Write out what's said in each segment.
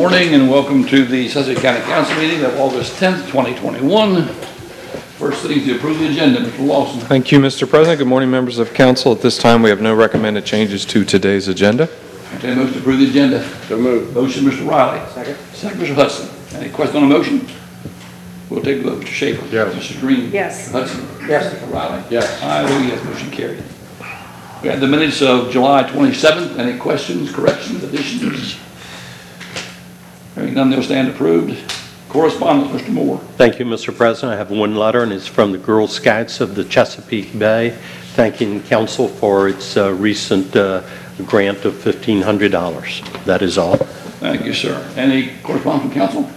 morning and welcome to the Sussex County Council meeting of August 10th, 2021. First thing is to approve the agenda. Mr. Lawson. Thank you, Mr. President. Good morning, members of council. At this time, we have no recommended changes to today's agenda. Okay, motion to approve the agenda. So moved. Motion, Mr. Riley. Second. Second, Mr. Hudson. Any question on the motion? We'll take the vote. Mr. Schaefer. Yes. Mrs. Green. Yes. Mr. Hudson. Yes. Mr. Riley. Yes. I vote yes. Motion carried. We have the minutes of July 27th. Any questions, corrections, additions? Hearing none, they'll stand approved. Correspondence, Mr. Moore. Thank you, Mr. President. I have one letter, and it's from the Girl Scouts of the Chesapeake Bay, thanking council for its recent grant of $1,500. That is all. Thank you, sir. Any correspondence from council?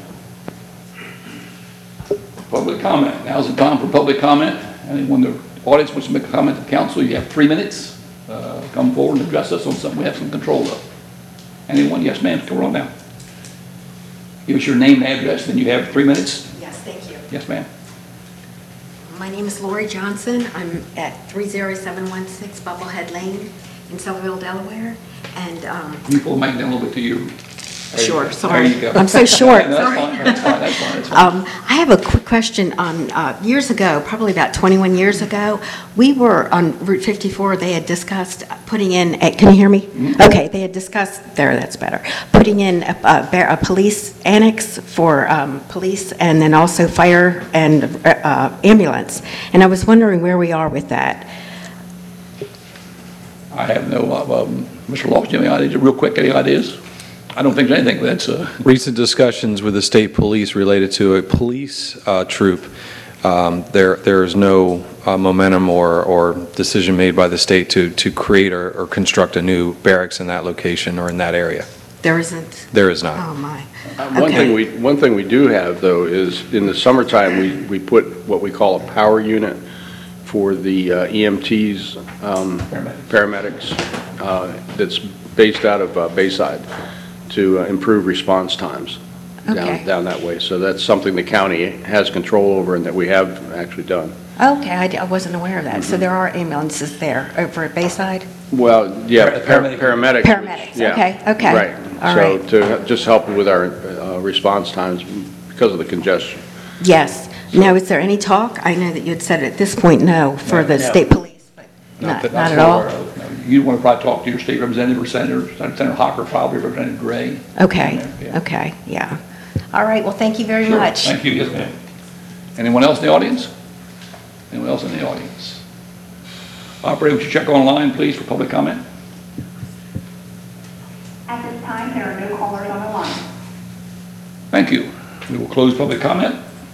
Public comment. Now's the time for public comment. Anyone in the audience wants to make a comment to council, you have 3 minutes. Come forward and address us on something we have some control of. Anyone? Yes, ma'am. Come on down. Give us your name and address, then you have 3 minutes. Yes, thank you. Yes, ma'am. My name is Lori Johnson. I'm at 30716 Bubblehead Lane in Somerville, Delaware. And Can you pull the mic down a little bit to you? sure, sorry. There you go. I'm so short. That's Sorry. fine. That's fine. That's fine. That's fine. I have a quick question on years ago, probably about 21 years ago, we were on Route 54. They had discussed putting in, can you hear me? Mm-hmm. Okay, they had discussed, that's better, putting in a police annex for police and then also fire and ambulance. And I was wondering where we are with that. I have no, Mr. Lawson, any ideas, real quick, any ideas? I don't think there's anything, but that's Recent discussions with the state police related to a police troop. There is no momentum or decision made by the state to create or construct a new barracks in that location or in that area. There isn't? There is not. Oh, my. One thing we do have, though, is in the summertime, we put what we call a power unit for the EMTs, paramedics, that's based out of Bayside to improve response times down that way. So that's something the county has control over and that we have actually done. Okay, I wasn't aware of that. So there are ambulances there over at Bayside? Well, yeah, Paramedics. Paramedics, yeah. okay. Right. All So right. to just help with our response times because of the congestion. Yes. Now, is there any talk? I know that you had said at this point, no, for the state police, but not at all? No. You want to probably talk to your state representative or Senator Hocker, probably Representative Gray. Okay, Yeah. okay, yeah. All right, well, thank you very Sure. much. Thank you, yes, ma'am. Anyone else in the audience? Anyone else in the audience? Operator, would you check online, please, for public comment? At this time, there are no callers on the line. Thank you. We will close public comment.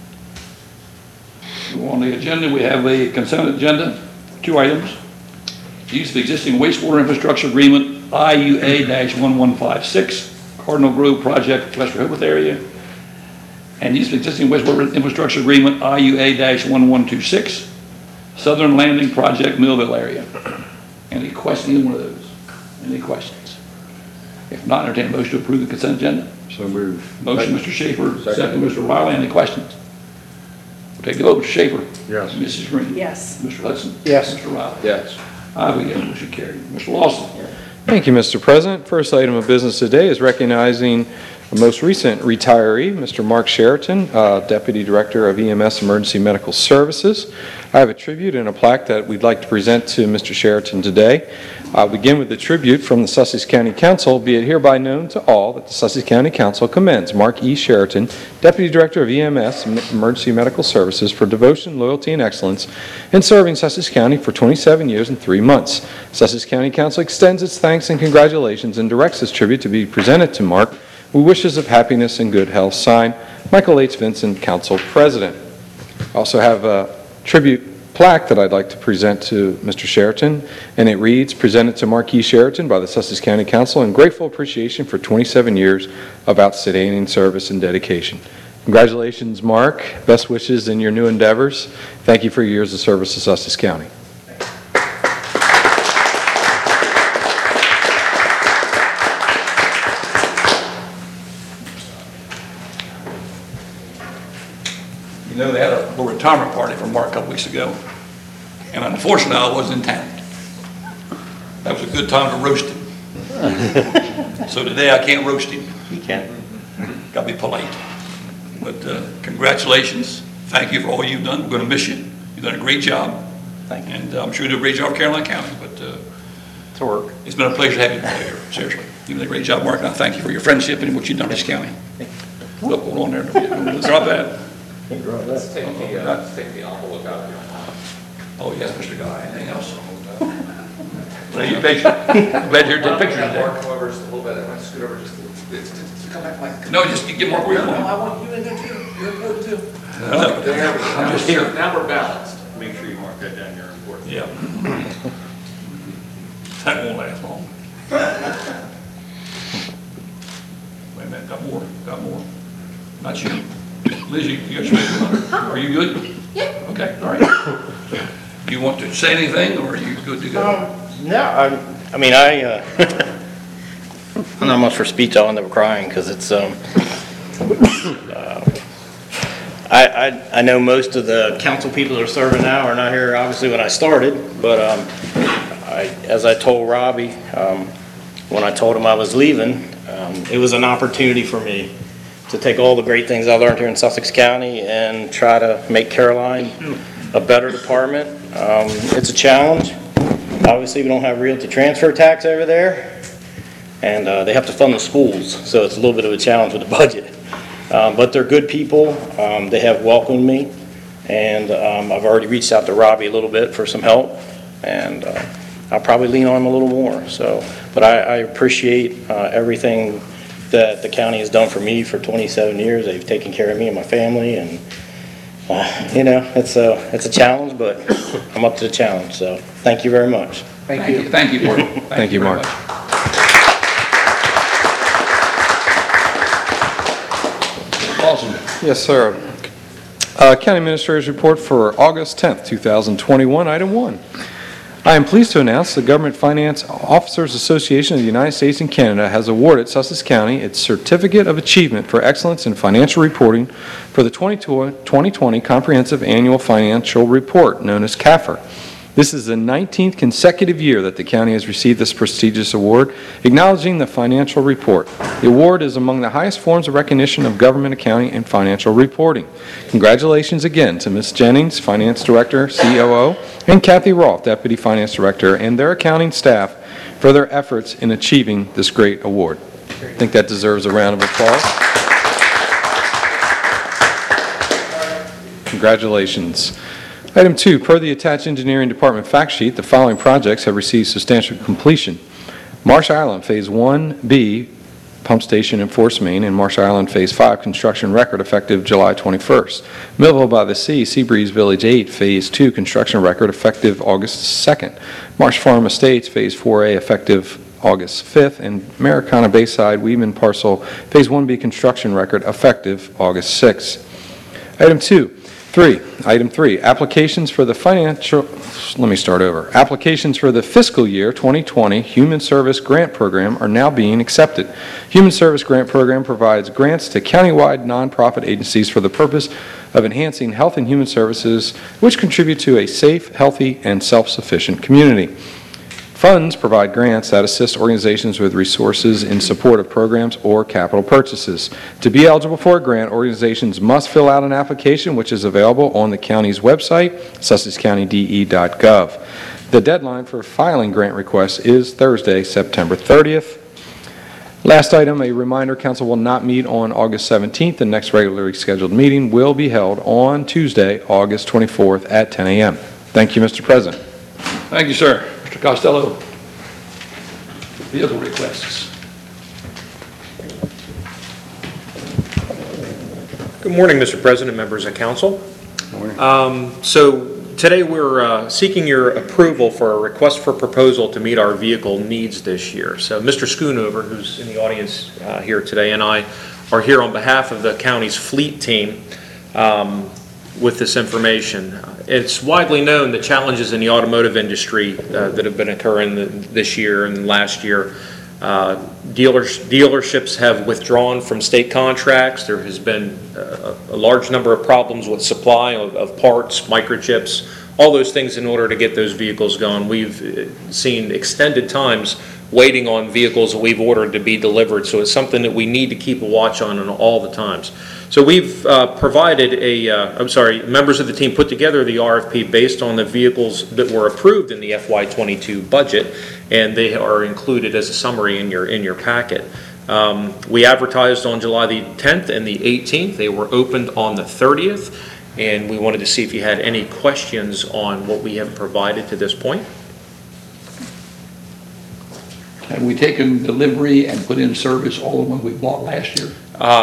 On the agenda, we have a consent agenda, 2 items. Use of existing wastewater infrastructure agreement, IUA-1156, Cardinal Grove Project, West Rehoboth area. And use of existing wastewater infrastructure agreement, IUA-1126, Southern Landing Project, Millville area. Any questions, either one of those? Any questions? If not, entertain a motion to approve the consent agenda. So moved. Motion, Mr. Schaefer. Second, Mr. Riley. Any questions? We'll take the vote. Mr. Schaefer. Yes. Mrs. Green. Yes. Mr. Hudson. Yes. Mr. Riley. Yes. I vote yes, motion carried. Mr. Lawson. Thank you, Mr. President. First item of business today is recognizing the most recent retiree, Mr. Mark Sheraton, Deputy Director of EMS Emergency Medical Services. I have a tribute and a plaque that we'd like to present to Mr. Sheraton today. I'll begin with the tribute from the Sussex County Council. Be it hereby known to all that the Sussex County Council commends Mark E. Sheraton, Deputy Director of EMS Emergency Medical Services, for devotion, loyalty, and excellence in serving Sussex County for 27 years and 3 months. Sussex County Council extends its thanks and congratulations and directs this tribute to be presented to Mark with wishes of happiness and good health. Signed, Michael H. Vincent, Council President. I also have a tribute plaque that I'd like to present to Mr. Sheraton, and it reads, presented to Mark E. Sheraton by the Sussex County Council in grateful appreciation for 27 years of outstanding service and dedication. Congratulations, Mark. Best wishes in your new endeavors. Thank you for your years of service to Sussex County. You know, they had a little retirement party for Mark a couple weeks ago, and unfortunately, I wasn't in town. That was a good time to roast him. So today, I can't roast him. You can. Got to be polite. But congratulations. Thank you for all you've done. We're going to miss you. You've done a great job. Thank you. And I'm sure you do a great job in Caroline County. But To work. it's been a pleasure having you here. Seriously. You've done a great job, Mark. And I thank you for your friendship and what you've done in this county. Look, hold on there. Drop that. Let's take the envelope out here. Oh, yes, Mr. Guy. Anything else? Well, you're patient. I'm glad you're here to take pictures today. Mark, come over just a little bit. I want to scoot over just to come back like. No, just get Mark where you No, want. I want you in there too. You're important too. I'm just here. Now we're balanced. Make sure you mark that down your report. Yeah. That won't last long. Wait a minute, got more. Not you. Lizzie, you got your paper? Are you good? Yeah. Okay, all right. You want to say anything, or are you good to go? No, I mean, I'm not much for speech. I'll end up crying because it's, I know most of the council people that are serving now are not here, obviously, when I started, but as I told Robbie, when I told him I was leaving, it was an opportunity for me to take all the great things I learned here in Sussex County and try to make Caroline a better department. It's a challenge. Obviously, we don't have realty transfer tax over there, and they have to fund the schools, so it's a little bit of a challenge with the budget. But they're good people. They have welcomed me, and I've already reached out to Robbie a little bit for some help, and I'll probably lean on him a little more. So, but I appreciate everything that the county has done for me for 27 years. They've taken care of me and my family, and you know, it's a challenge, but I'm up to the challenge. So, thank you very much. Thank you. Thank you, Mark. Thank you, very Mark. much. Awesome. Yes, sir. County Administrator's Report for August 10th, 2021, Item 1. I am pleased to announce the Government Finance Officers Association of the United States and Canada has awarded Sussex County its Certificate of Achievement for Excellence in Financial Reporting for the 2020 Comprehensive Annual Financial Report, known as CAFR. This is the 19th consecutive year that the county has received this prestigious award, acknowledging the financial report. The award is among the highest forms of recognition of government accounting and financial reporting. Congratulations again to Ms. Jennings, Finance Director, COO, and Kathy Rolfe, Deputy Finance Director, and their accounting staff for their efforts in achieving this great award. I think that deserves a round of applause. Congratulations. Item 2, per the attached engineering department fact sheet, the following projects have received substantial completion. Marsh Island Phase 1B pump station and force main, and Marsh Island Phase 5 construction record effective July 21st. Millville by the Sea, Seabreeze Village 8 Phase 2 construction record effective August 2nd. Marsh Farm Estates Phase 4A effective August 5th, and Americana Bayside Weeman Parcel Phase 1B construction record effective August 6th. Item 3, applications for the Applications for the fiscal year 2020 Human Service Grant Program are now being accepted. Human Service Grant Program provides grants to countywide nonprofit agencies for the purpose of enhancing health and human services, which contribute to a safe, healthy, and self-sufficient community. Funds provide grants that assist organizations with resources in support of programs or capital purchases. To be eligible for a grant, organizations must fill out an application which is available on the county's website, sussexcountyde.gov. The deadline for filing grant requests is Thursday, September 30th. Last item, a reminder, council will not meet on August 17th. The next regularly scheduled meeting will be held on Tuesday, August 24th at 10 a.m. Thank you, Mr. President. Thank you, sir. Mr. Costello. Vehicle requests. Good morning, Mr. President, members of council. Good morning. So today we're seeking your approval for a request for proposal to meet our vehicle needs this year. So Mr. Schoonover, who's in the audience here today, and I are here on behalf of the county's fleet team with this information. It's widely known the challenges in the automotive industry that have been occurring this year and last year. Dealerships have withdrawn from state contracts. There has been a large number of problems with supply of parts, microchips, all those things in order to get those vehicles going. We've seen extended times waiting on vehicles that we've ordered to be delivered. So it's something that we need to keep a watch on all the times. So we've provided members of the team put together the RFP based on the vehicles that were approved in the FY22 budget, and they are included as a summary in your packet. We advertised on July the 10th and the 18th. They were opened on the 30th, and we wanted to see if you had any questions on what we have provided to this point. Have we taken delivery and put in service all the ones we bought last year?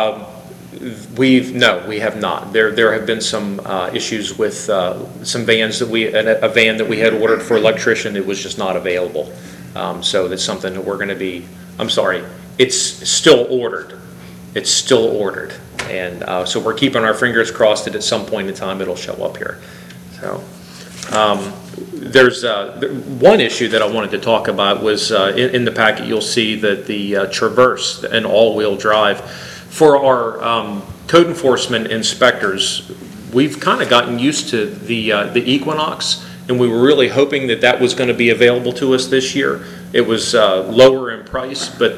No, we have not. There have been some issues with some vans that a van that we had ordered for electrician, it was just not available. So that's something that we're going to be, it's still ordered. It's still ordered. And so we're keeping our fingers crossed that at some point in time it'll show up here. So there's one issue that I wanted to talk about was in the packet you'll see that the Traverse, an all-wheel drive, for our code enforcement inspectors, we've kind of gotten used to the Equinox, and we were really hoping that that was going to be available to us this year. It was lower in price, but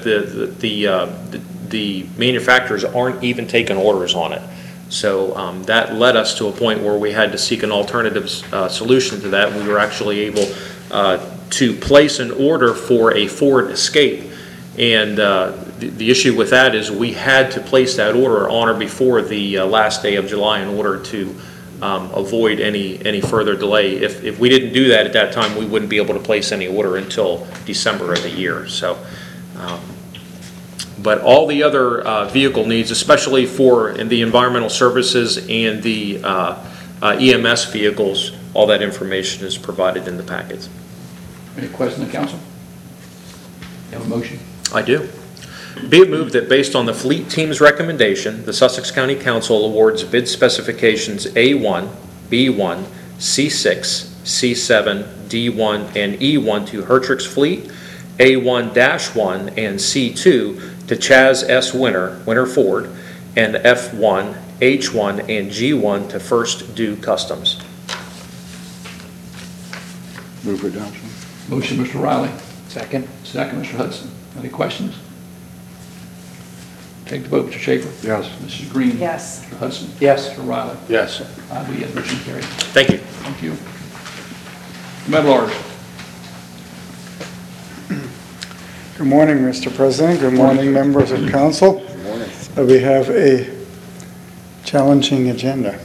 the manufacturers aren't even taking orders on it. So that led us to a point where we had to seek an alternative solution to that. We were actually able to place an order for a Ford Escape, and the issue with that is we had to place that order on or before the last day of July in order to avoid any further delay. If we didn't do that at that time, we wouldn't be able to place any order until December of the year. So, but all the other vehicle needs, especially for the environmental services and the EMS vehicles, all that information is provided in the packets. Any questions of the council? You have a motion? I do. Be it moved that based on the fleet team's recommendation, the Sussex County Council awards bid specifications A1, B1, C6, C7, D1, and E1 to Hertrix Fleet, A1-1 and C2 to Chaz S. Winter Ford, and F1, H1, and G1 to First Due Customs. Move for adoption. Motion, Mr. Riley. Second. Second, Mr. Hudson. Any questions? Take the vote, Mr. Schaefer. Yes. Mrs. Green. Yes. Mr. Hudson. Yes. Mr. Riley. Yes. I vote yes, motion carried. Thank you. Thank you. Medal orders. Good morning, Mr. President. Good morning, members of council. Good morning. We have a challenging agenda.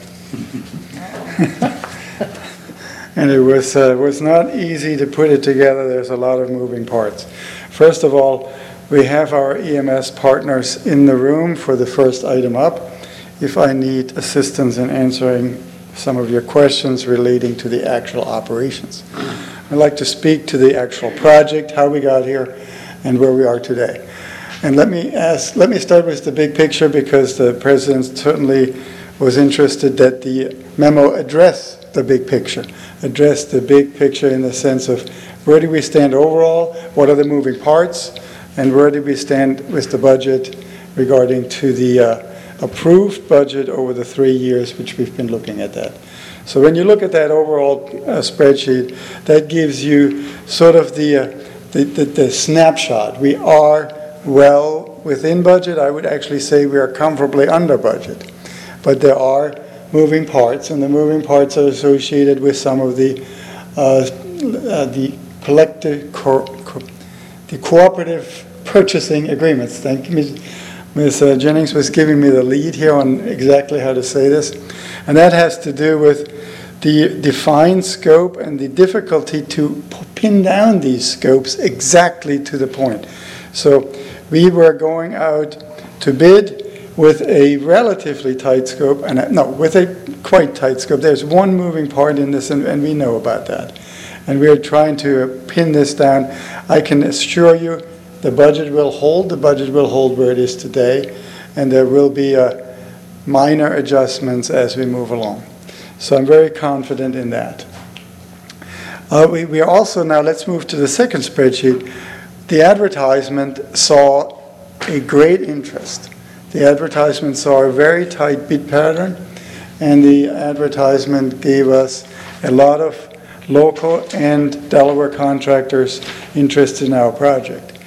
And it was not easy to put it together. There's a lot of moving parts. First of all, we have our EMS partners in the room for the first item up. If I need assistance in answering some of your questions relating to the actual operations. I'd like to speak to the actual project, how we got here, and where we are today. And let me start with the big picture, because the President certainly was interested that the memo address the big picture. Address the big picture in the sense of where do we stand overall, what are the moving parts, and where do we stand with the budget regarding to the approved budget over the 3 years which we've been looking at that. So when you look at that overall spreadsheet, that gives you sort of the snapshot. We are well within budget. I would actually say we are comfortably under budget. But there are moving parts, and the moving parts are associated with some of the cooperative purchasing agreements. Thank you. Ms. Jennings was giving me the lead here on exactly how to say this. And that has to do with the defined scope and the difficulty to pin down these scopes exactly to the point. So we were going out to bid with a relatively tight scope, with a quite tight scope. There's one moving part in this, and we know about that. And we are trying to pin this down. I can assure you the budget will hold. The budget will hold where it is today, and there will be minor adjustments as we move along. So I'm very confident in that. We are also, now let's move to the second spreadsheet. The advertisement saw a great interest. The advertisement saw a very tight bid pattern, and the advertisement gave us a lot of local and Delaware contractors interested in our project.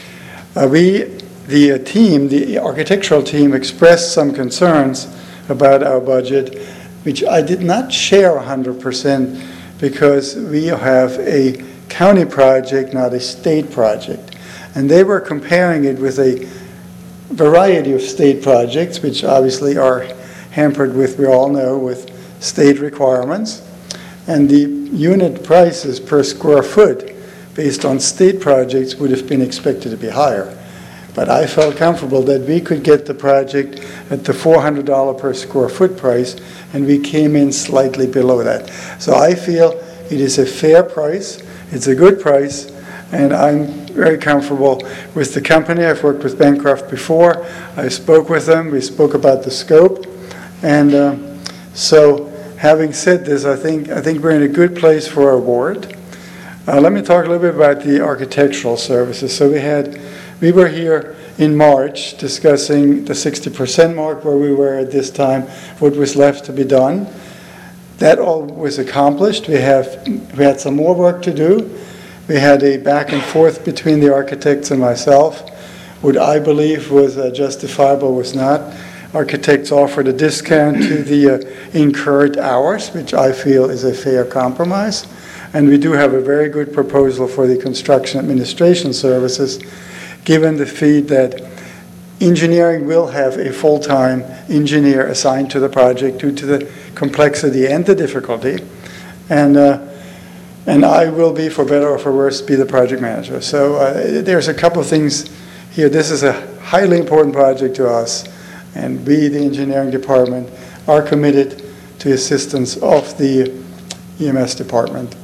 The architectural team expressed some concerns about our budget, which I did not share 100% because we have a county project, not a state project. And they were comparing it with a variety of state projects, which obviously are hampered with, we all know, with state requirements. And the unit prices per square foot based on state projects would have been expected to be higher. But I felt comfortable that we could get the project at the $400 per square foot price, and we came in slightly below that. So I feel it is a fair price, it's a good price, and I'm very comfortable with the company. I've worked with Bancroft before. I spoke with them, we spoke about the scope, and so having said this, I think we're in a good place for our award. Let me talk a little bit about the architectural services. So we were here in March discussing the 60% mark where we were at this time, what was left to be done. That all was accomplished. We had some more work to do. We had a back and forth between the architects and myself. What I believe was justifiable was not. Architects offered a discount to the incurred hours, which I feel is a fair compromise. And we do have a very good proposal for the construction administration services, given the feed that engineering will have a full-time engineer assigned to the project due to the complexity and the difficulty. And I will be, for better or for worse, be the project manager. So there's a couple of things here. This is a highly important project to us, and we, the engineering department, are committed to assistance of the EMS department.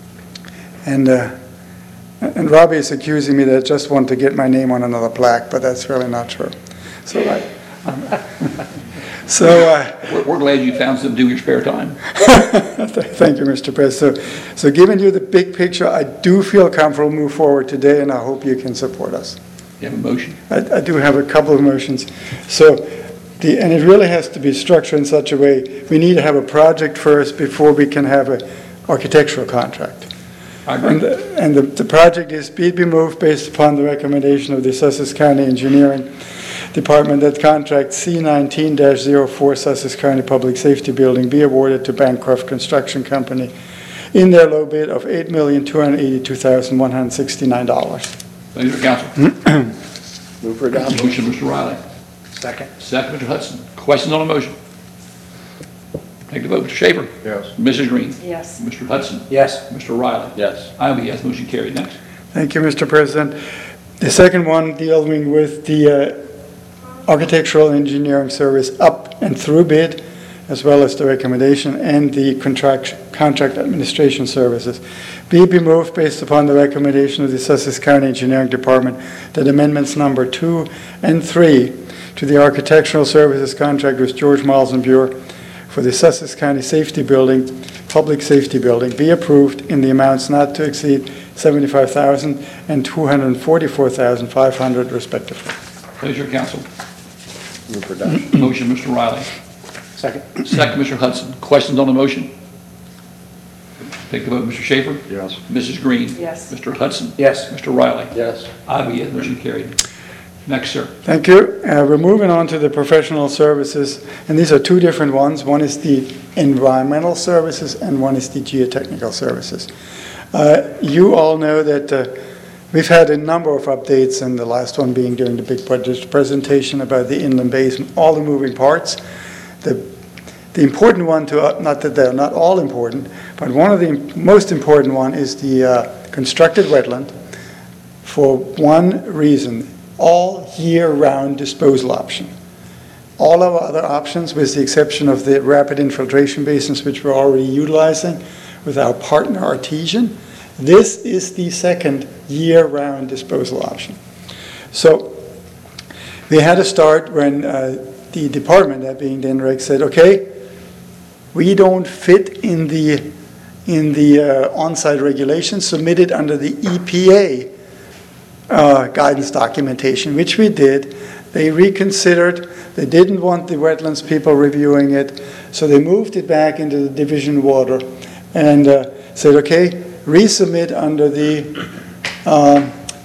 And Robbie is accusing me that I just want to get my name on another plaque, but that's really not true. So We're glad you found something to do in your spare time. Thank you, Mr. President. So giving you the big picture, I do feel comfortable to move forward today, and I hope you can support us. You have a motion? I do have a couple of motions. And it really has to be structured in such a way, we need to have a project first before we can have an architectural contract. I agree. And the project is be moved based upon the recommendation of the Sussex County Engineering Department that contract C19-04 Sussex County Public Safety Building be awarded to Bancroft Construction Company in their low bid of $8,282,169. Thank you, Council. Move for adoption. Motion, Mr. Riley. Second. Second, Mr. Hudson. Questions on the motion? Take the vote. Mr. Schaefer? Yes. Mrs. Green? Yes. Mr. Hudson? Yes. Mr. Riley? Yes. I will be yes. Motion carried. Next. Thank you, Mr. President. The second one dealing with the architectural engineering service up and through bid, as well as the recommendation and the contract administration services. Be moved based upon the recommendation of the Sussex County Engineering Department that amendments number 2 and 3 to the architectural services contract with George Miles and Buer for the Sussex County Safety Building, Public Safety Building, be approved in the amounts not to exceed $75,000 and $244,500 respectively. Pleasure, Council. Move for adoption. Motion, Mr. Riley. Second. Second, Mr. Hudson. Questions on the motion? Take the vote. Mr. Schaefer? Yes. Mrs. Green? Yes. Mr. Hudson? Yes. Mr. Riley? Yes. I will be yes. Motion carried. Next, sir. Thank you. We're moving on to the professional services, and these are two different ones. One is the environmental services, and one is the geotechnical services. You all know that we've had a number of updates, and the last one being during the big budget presentation about the inland basin, all the moving parts. The important one to, not that they're not all important, but one of the most important one is the constructed wetland for one reason, all year-round disposal option. All our other options, with the exception of the rapid infiltration basins, which we're already utilizing with our partner Artesian, this is the second year-round disposal option. So we had to start when the department, that being the NREG, said, okay, we don't fit in the on-site regulations submitted under the EPA guidance documentation, which we did. They reconsidered. They didn't want the wetlands people reviewing it, so they moved it back into the division water and said, okay, resubmit under the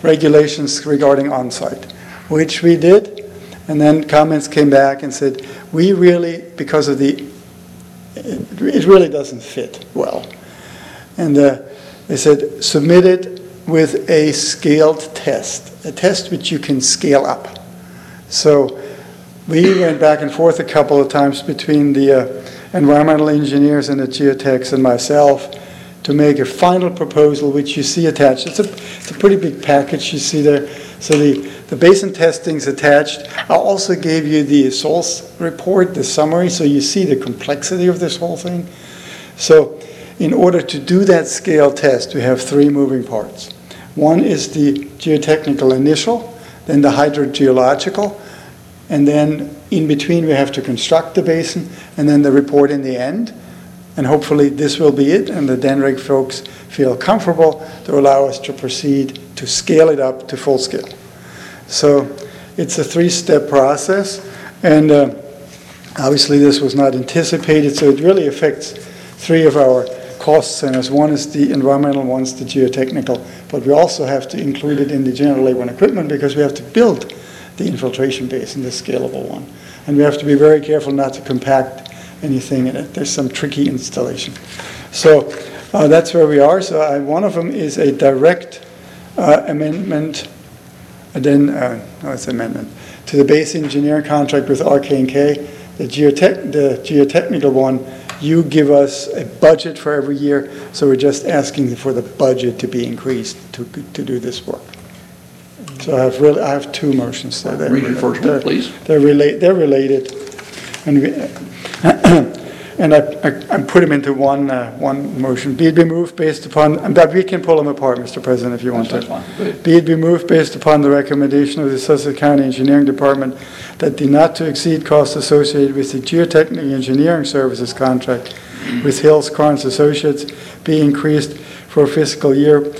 regulations regarding on-site, which we did, and then comments came back and said, we really, because of it really doesn't fit well. And they said, submit it with a scaled test, a test which you can scale up. So we went back and forth a couple of times between the environmental engineers and the geotechs and myself to make a final proposal, which you see attached. It's a pretty big package you see there. So the basin testing's attached. I also gave you the source report, the summary, so you see the complexity of this whole thing. So in order to do that scale test, we have three moving parts. One is the geotechnical initial, then the hydrogeological, and then in between we have to construct the basin, and then the report in the end. And hopefully this will be it, and the DENREG folks feel comfortable to allow us to proceed to scale it up to full scale. So it's a three-step process, and obviously this was not anticipated, so it really affects three of our cost centers. One is the environmental, one's the geotechnical, but we also have to include it in the general labor and equipment because we have to build the infiltration basin, the scalable one. And we have to be very careful not to compact anything in it. There's some tricky installation. So that's where we are. So one of them is a direct amendment, amendment to the base engineering contract with RK&K. The geotechnical one, you give us a budget for every year, so we're just asking for the budget to be increased to do this work. So I have two motions there. Read your first one, please. They're related, and I put them into one motion. Be it be moved based upon, but we can pull them apart, Mr. President, if you want to. That's fine. Go ahead. Be it be moved based upon the recommendation of the Sussex County Engineering Department that the not-to-exceed costs associated with the geotechnical engineering services contract with Hills Carnes Associates be increased for fiscal year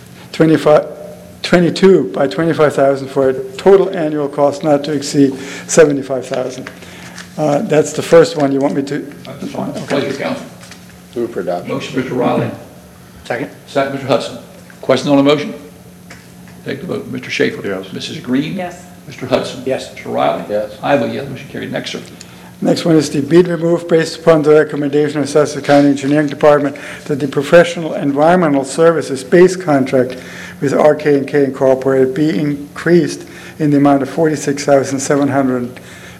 22 by $25,000 for a total annual cost not to exceed $75,000. That's the first one. You want me to? That's fine. Okay. Pleasure, council. Move for adoption. Motion, Mr. Riley. Second. Second, Mr. Hudson. Question on the motion? Take the vote. Mr. Schaefer. Yes. Mrs. Green. Yes. Mr. Hudson. Yes. Mr. Riley. Yes. I vote yes. Motion carried. Next, sir. Next one is the bid removed based upon the recommendation of Sussex County Engineering Department that the professional environmental services base contract with RK&K Incorporated be increased in the amount of $46,571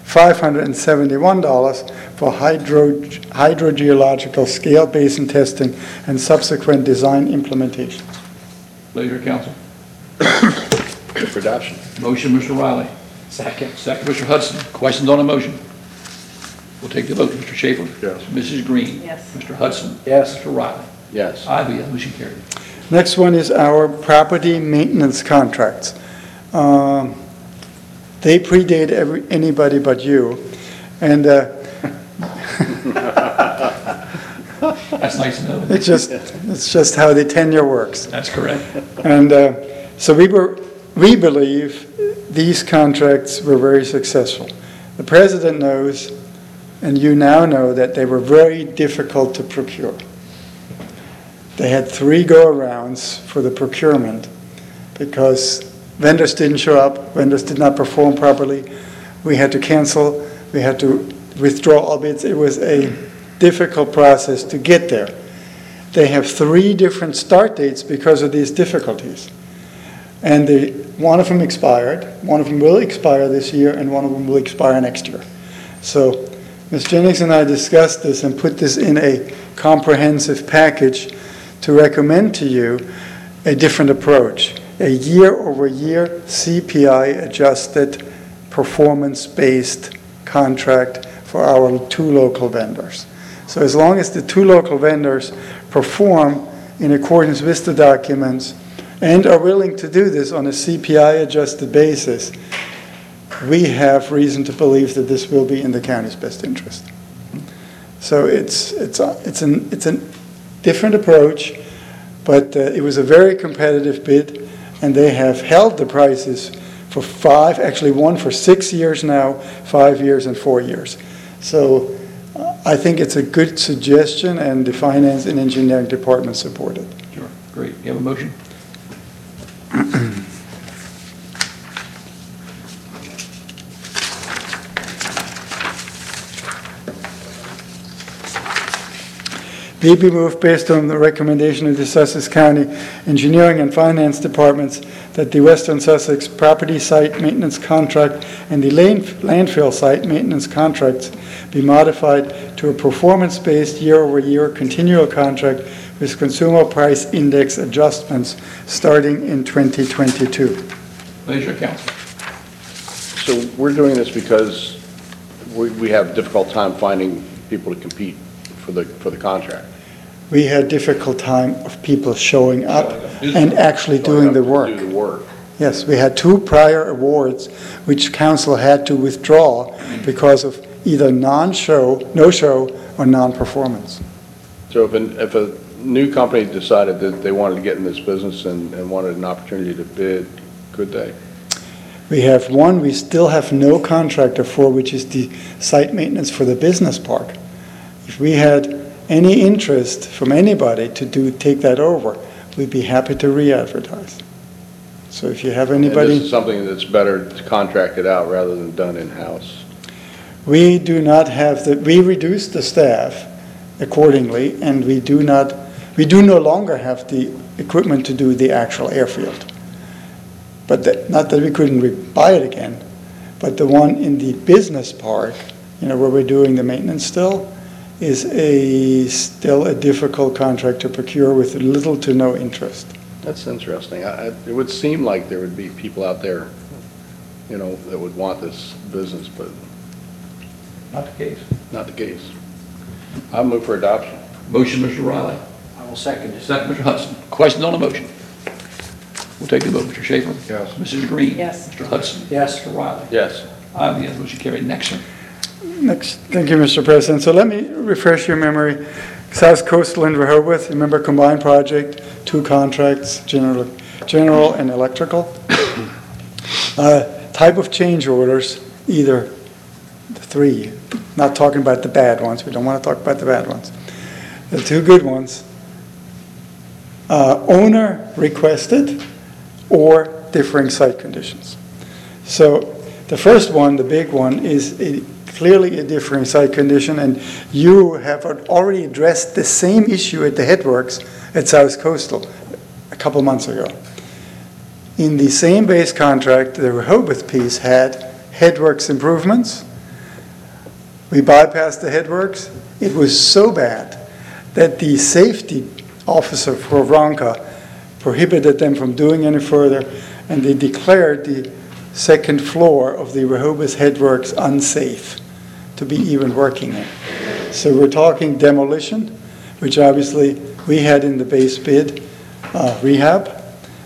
for hydrogeological scale basin testing and subsequent design implementation. Pleasure, council. Move for adoption. Motion, Mr. Riley. Second. Second, Mr. Hudson. Questions on the motion? We'll take the vote. Mr. Schaefer. Yes. Mrs. Green. Yes. Mr. Hudson. Yes. Mr. Riley. Yes. I vote yes. Motion carried. Next one is our property maintenance contracts. They predate anybody but you, and That's nice to know. it's just how the tenure works. That's correct. And so we believe these contracts were very successful. The president knows, and you now know, that they were very difficult to procure. They had 3 go-arounds for the procurement because vendors didn't show up, vendors did not perform properly. We had to cancel, we had to withdraw all bids. It was a difficult process to get there. They have 3 different start dates because of these difficulties. And one of them expired, one of them will expire this year, and one of them will expire next year. So Ms. Jennings and I discussed this and put this in a comprehensive package to recommend to you a different approach, a year-over-year CPI-adjusted performance-based contract for our 2 local vendors. So as long as the 2 local vendors perform in accordance with the documents and are willing to do this on a CPI-adjusted basis, we have reason to believe that this will be in the county's best interest. So it's a different approach, but it was a very competitive bid, and they have held the prices for 5, actually one for 6 years now, 5 years and 4 years. So I think it's a good suggestion, and the Finance and Engineering Department support it. Sure. Great. You have a motion? Be moved based on the recommendation of the Sussex County Engineering and Finance Departments that the Western Sussex Property Site Maintenance Contract and the Landfill Site Maintenance Contracts be modified to a performance-based year-over-year continual contract with consumer price index adjustments starting in 2022. Pleasure, council. So we're doing this because we have a difficult time finding people to compete for the contract. We had difficult time of people showing up and actually doing the work. Do the work. Yes, we had 2 prior awards which council had to withdraw because of either no-show, or non-performance. So if a new company decided that they wanted to get in this business and wanted an opportunity to bid, could they? We have one we still have no contractor for, which is the site maintenance for the business park. If we had any interest from anybody to take that over, we'd be happy to re-advertise. So if you have anybody... And this is something that's better to contract it out rather than done in-house. We do not have we reduced the staff accordingly, and we do no longer have the equipment to do the actual airfield. But not that we couldn't buy it again, but the one in the business park, where we're doing the maintenance still, is still a difficult contract to procure with little to no interest. That's interesting. It would seem like there would be people out there, that would want this business, but Not the case. not the case. I'll move for adoption. Motion, Mr. Riley. I will second it. Second, Mr. Hudson. Questions on the motion? We'll take the vote. Mr. Schaefer? Yes. Mrs. Green? Yes. Mr. Hudson? Yes. Mr. Riley? Yes. I'm the yes, motion carried. Next, sir. Next, thank you, Mr. President. So let me refresh your memory. South Coastal and Rehoboth, remember combined project, 2 contracts, general and electrical. Type of change orders, either the 3, not talking about the bad ones. We don't want to talk about the bad ones. The 2 good ones. Owner requested or differing site conditions. So the first one, the big one, is clearly a differing site condition, and you have already addressed the same issue at the headworks at South Coastal a couple months ago. In the same base contract, the Rehoboth piece had headworks improvements. We bypassed the headworks. It was so bad that the safety officer for Ronca prohibited them from doing any further, and they declared the second floor of the Rehoboth headworks unsafe to be even working in. So we're talking demolition, which obviously we had in the base bid, rehab.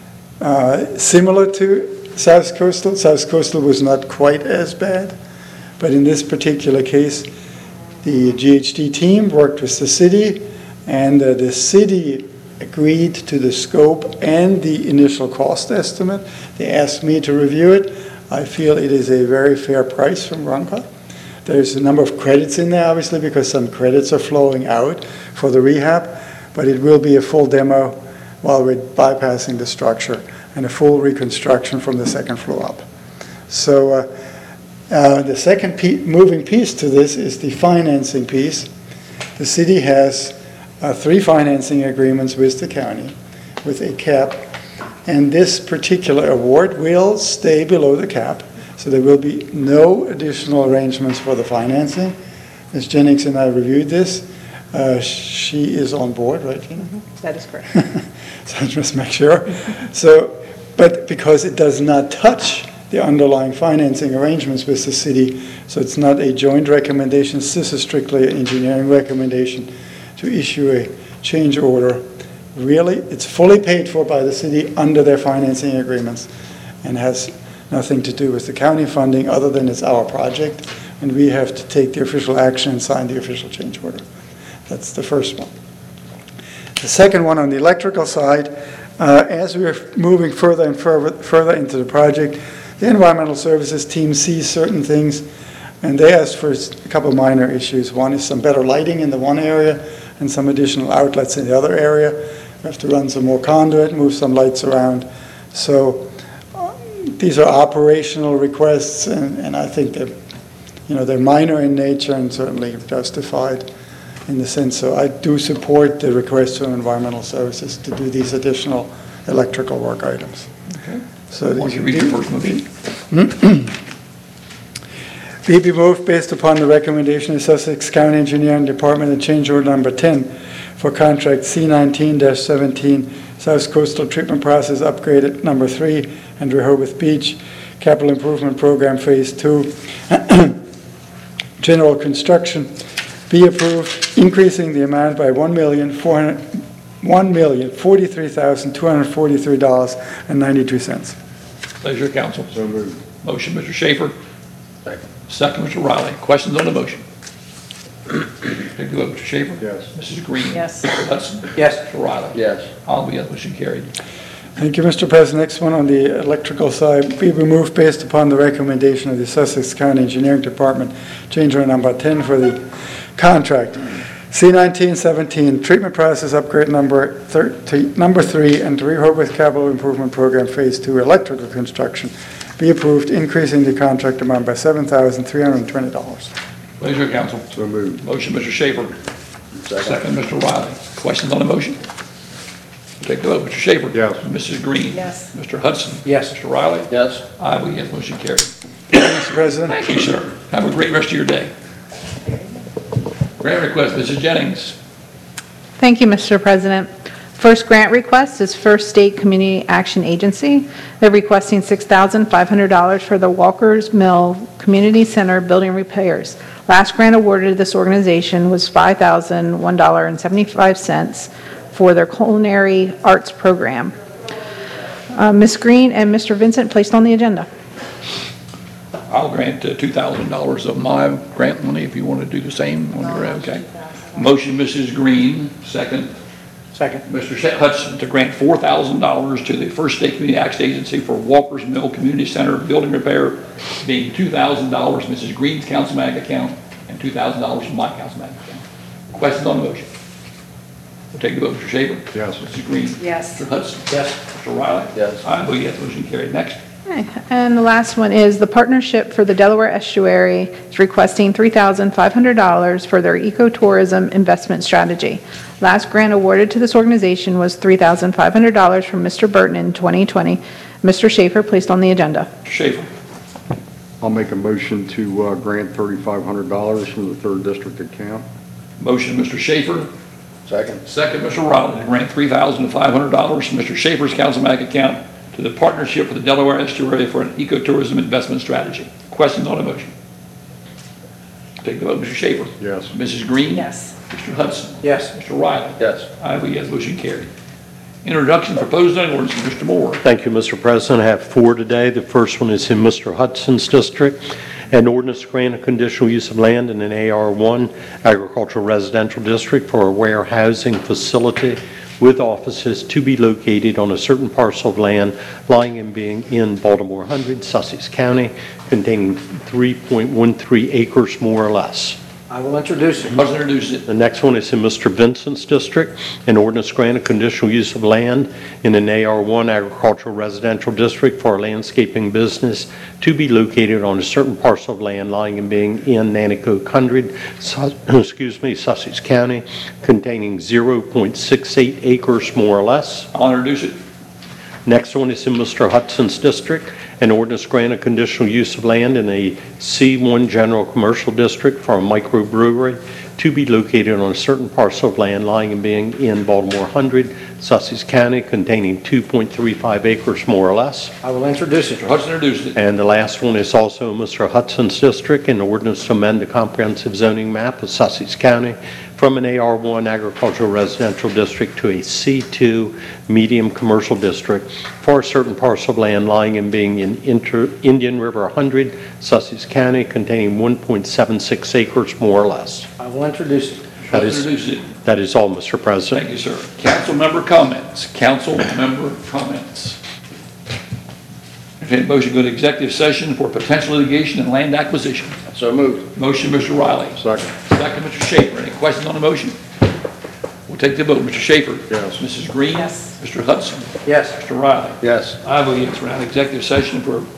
Similar to South Coastal. South Coastal was not quite as bad, but in this particular case, the GHD team worked with the city, and the city agreed to the scope and the initial cost estimate. They asked me to review it. I feel it is a very fair price from Ronca. There's a number of credits in there, obviously, because some credits are flowing out for the rehab, but it will be a full demo while we're bypassing the structure and a full reconstruction from the second floor up. So the second moving piece to this is the financing piece. The city has 3 financing agreements with the county with a cap, and this particular award will stay below the cap, so there will be no additional arrangements for the financing. Ms. Jennings and I reviewed this. She is on board, right, Gina? That is correct. So just make sure. So, but because it does not touch the underlying financing arrangements with the city, so it's not a joint recommendation. This is strictly an engineering recommendation to issue a change order. Really, it's fully paid for by the city under their financing agreements and has nothing to do with the county funding other than it's our project, and we have to take the official action and sign the official change order. That's the first one. The second one on the electrical side, as we are moving further and further into the project, the environmental services team sees certain things, and they asked for a couple minor issues. One is some better lighting in the one area and some additional outlets in the other area. We have to run some more conduit, move some lights around. So these are operational requests, and I think they're minor in nature and certainly justified. in the sense. So I do support the request from Environmental Services to do these additional electrical work items. Okay. So Why don't you read your first motion? Be moved based upon the recommendation of Sussex County Engineering Department and change order number 10 for contract C19-17 South Coastal Treatment Process Upgrade at number 3 and Rehoboth Beach Capital Improvement Program Phase 2 General Construction be approved, increasing the amount by $1,043,243.92. Pleasure, council. So moved. Motion, Mr. Schaefer. Second. Second, Mr. Riley. Questions on the motion? Take the vote, Mr. Schaefer. Yes. Mrs. Green. Yes. Mr. Hudson. Yes. Mr. Riley. Yes. I'll be yes, motion carried. Thank you, Mr. President. Next one on the electrical side, be removed based upon the recommendation of the Sussex County Engineering Department, change order number 10 for the contract. C19-17, treatment process upgrade number 3, and Rehoboth Capital Improvement Program Phase 2, electrical construction, be approved, increasing the contract amount by $7,320. Pleasure, council. So moved. Motion, Mr. Schaefer. Second, Mr. Riley. Questions on the motion? Take the vote, Mr. Schaefer. Yes. Mrs. Green. Yes. Mr. Hudson. Yes. Mr. Riley. Yes. I will yes, motion carried. Mr. President. Thank you, sir. Have a great rest of your day. Grant request, Mrs. Jennings. Thank you, Mr. President. First grant request is First State Community Action Agency. They're requesting $6,500 for the Walker's Mill Community Center building repairs. Last grant awarded to this organization was $5,001.75 for their culinary arts program. Ms. Green and Mr. Vincent placed on the agenda. I'll grant $2,000 of my grant money if you want to do the same. Okay. Motion, Mrs. Green. Second. Second. Mr. Hudson to grant $4,000 to the First State Community Action Agency for Walker's Mill Community Center building repair, being $2,000 Mrs. Green's council mag account and $2,000 from my council mag account. Questions on the motion? We'll take the vote. Mr. Schaefer? Yes. Mrs. Green? Yes. Mr. Hudson? Yes. Mr. Riley? Yes. I vote yes, motion carried. Next. Okay, and the last one is the Partnership for the Delaware Estuary is requesting $3,500 for their ecotourism investment strategy. Last grant awarded to this organization was $3,500 from Mr. Burton in 2020. Mr. Schaefer placed on the agenda. Mr. Schaefer. I'll make a motion to grant $3,500 from the 3rd District account. Motion, Mr. Schaefer. Second. Second, Mr. Riley to grant $3,500 from Mr. Schaefer's council mag account to the Partnership for the Delaware Estuary for an ecotourism investment strategy. Questions on the motion? Take the vote, Mr. Schaefer. Yes. Mrs. Green. Yes. Mr. Hudson. Yes. Mr. Riley. Yes. I vote yes, motion carried. Introduction of proposed zoning ordinance, Mr. Moore. Thank you, Mr. President. I have 4 today. The first one is in Mr. Hudson's district. An ordinance to grant a conditional use of land in an AR1 agricultural residential district for a warehousing facility with offices to be located on a certain parcel of land lying and being in Baltimore 100, Sussex County, containing 3.13 acres more or less. I will introduce it. Must introduce it. The next one is in Mr. Vincent's district. An ordinance grant a conditional use of land in an AR1 agricultural residential district for a landscaping business to be located on a certain parcel of land lying and being in Nanticoke 100, Sussex County, containing 0.68 acres more or less. I'll introduce it. Next one is in Mr. Hudson's district. An ordinance grant a conditional use of land in a C1 general commercial district for a microbrewery to be located on a certain parcel of land lying and being in Baltimore 100, Sussex County, containing 2.35 acres more or less. I will introduce it. Mr. Hudson introduced it. And the last one is also Mr. Hudson's district, an ordinance to amend the comprehensive zoning map of Sussex County from an AR1 agricultural residential district to a C2 medium commercial district for a certain parcel of land lying and being in Indian River 100, Sussex County, containing 1.76 acres more or less. I will introduce it. That Introduce it. is all, Mr. President. Thank you, sir. Council member comments. Council member comments. Entertained motion to go to executive session for potential litigation and land acquisition. So moved. Motion, Mr. Riley. Second. Second, Mr. Schaefer. Any questions on the motion? We'll take the vote. Mr. Schaefer. Yes. Mrs. Green. Yes. Mr. Hudson. Yes. Mr. Riley. Yes. I vote yes. We're now in executive session for